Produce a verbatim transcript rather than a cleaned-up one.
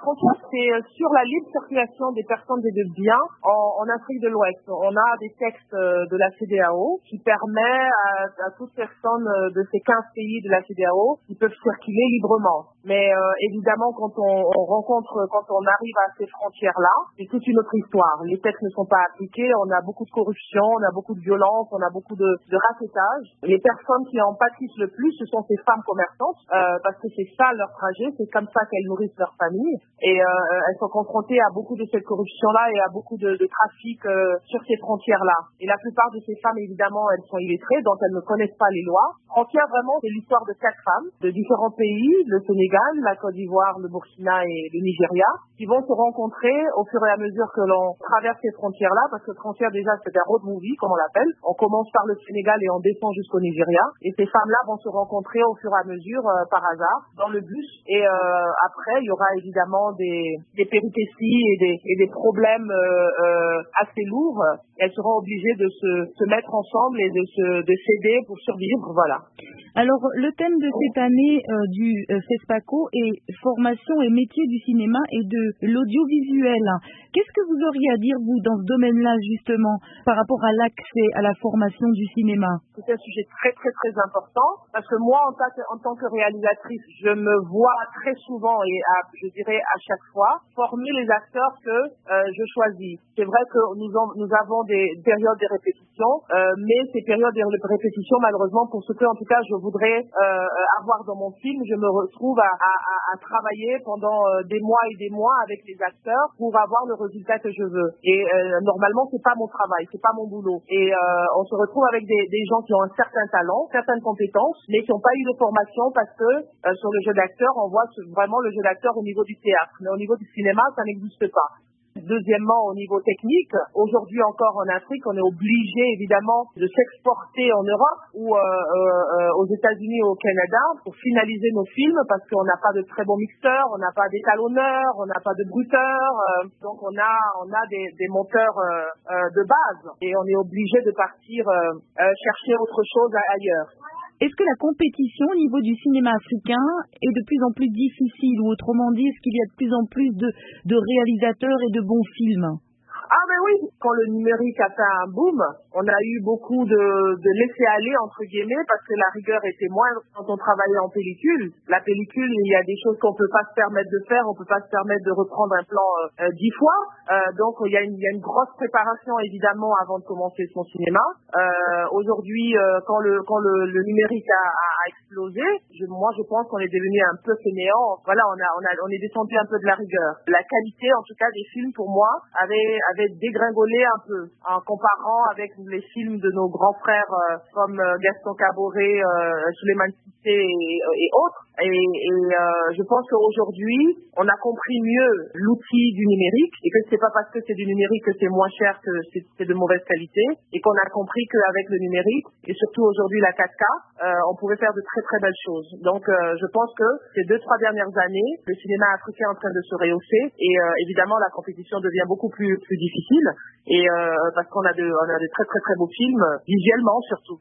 frontière, c'est sur la libre circulation des personnes et de biens en, en Afrique de l'Ouest. On a des textes de la C E D E A O qui permet à, à toute personne de ces quinze pays de la C E D E A O qui peuvent circuler librement. Mais euh, évidemment, quand on, on rencontre, quand on arrive à ces frontières-là, c'est toute une autre histoire. Les textes ne sont pas appliqués, on a beaucoup de corruption, on a beaucoup de violence, on a beaucoup de, de raquettage. Les personnes qui en pâtissent le plus, ce sont ces femmes commerçantes, euh, parce que c'est ça leur trajet, c'est comme ça qu'elles nourrissent leur famille. Et euh, elles sont confrontées à beaucoup de cette corruption-là et à beaucoup de, de trafic euh, sur ces frontières-là. Et la plupart de ces femmes, évidemment, elles sont illettrées, donc elles ne connaissent pas les lois. Frontière, vraiment, c'est l'histoire de quatre femmes de différents pays, le Sénégal, la Côte d'Ivoire, le Burkina et le Nigeria, qui vont se rencontrer au fur et à mesure que l'on traverse ces frontières-là, parce que frontière, déjà, c'est un road movie, comme on l'appelle. On commence par le Sénégal et on descend jusqu'au Nigeria. Et ces femmes-là vont se rencontrer au fur et à mesure, euh, par hasard, dans le bus. Et euh, après, il y aura évidemment des, des péripéties et des, et des problèmes euh, euh, assez lourds. Elles seront obligées de se, se mettre ensemble et de se de s'aider pour survivre, voilà. Alors, le thème de cette année euh, du euh, FESPACO est formation et métier du cinéma et de l'audiovisuel. Qu'est-ce que vous auriez à dire, vous, dans ce domaine-là, justement, par rapport à l'accès à la formation du cinéma? C'est un sujet très, très, très important, parce que moi, en tant que, en tant que réalisatrice, je me vois très souvent, et à, je dirais à chaque fois, former les acteurs que euh, je choisis. C'est vrai que nous, en, nous avons des périodes de répétition, euh, mais ces périodes de répétition, malheureusement, pour ce que, en tout cas, je voudrais euh, avoir dans mon film, je me retrouve à, à, à travailler pendant euh, des mois et des mois avec les acteurs pour avoir le résultat que je veux. Et euh, normalement, c'est pas mon travail, c'est pas mon boulot. Et euh, on se retrouve avec des, des gens qui ont un certain talent, certaines compétences, mais qui n'ont pas eu de formation parce que euh, sur le jeu d'acteur, on voit vraiment le jeu d'acteur au niveau du théâtre. Mais au niveau du cinéma, ça n'existe pas. Deuxièmement, au niveau technique, aujourd'hui encore en Afrique, on est obligé évidemment de s'exporter en Europe ou euh, euh, aux États-Unis ou au Canada pour finaliser nos films parce qu'on n'a pas de très bons mixeurs, on n'a pas d'étalonneurs, on n'a pas de bruteurs, euh, donc on a on a des, des monteurs euh, euh, de base et on est obligé de partir euh, euh, chercher autre chose ailleurs. Est-ce que la compétition au niveau du cinéma africain est de plus en plus difficile, ou autrement dit, est-ce qu'il y a de plus en plus de, de réalisateurs et de bons films? Ah mais oui, quand le numérique a fait un boom, on a eu beaucoup de, de laisser-aller entre guillemets parce que la rigueur était moindre quand on travaillait en pellicule. La pellicule, il y a des choses qu'on peut pas se permettre de faire, on peut pas se permettre de reprendre un plan euh, dix fois. Euh, donc il y a une, il y a une grosse préparation évidemment avant de commencer son cinéma. Euh, aujourd'hui, euh, quand le quand le, le numérique a, a, a explosé, je, moi je pense qu'on est devenu un peu fainéant. Voilà, on a on a on est descendu un peu de la rigueur. La qualité, en tout cas, des films pour moi avait avait dégringolé un peu en comparant avec les films de nos grands frères euh, comme euh, Gaston Caboret, euh, Souleymane Cissé et, et autres. Et, et euh, je pense qu'aujourd'hui, on a compris mieux l'outil du numérique et que c'est pas parce que c'est du numérique que c'est moins cher que c'est, c'est de mauvaise qualité et qu'on a compris qu'avec le numérique et surtout aujourd'hui la quatre K, euh, on pouvait faire de très très belles choses. Donc euh, je pense que ces deux trois dernières années, le cinéma africain est en train de se rehausser et euh, évidemment la compétition devient beaucoup plus plus difficile et euh, parce qu'on a de on a de très très très beaux films visuellement surtout.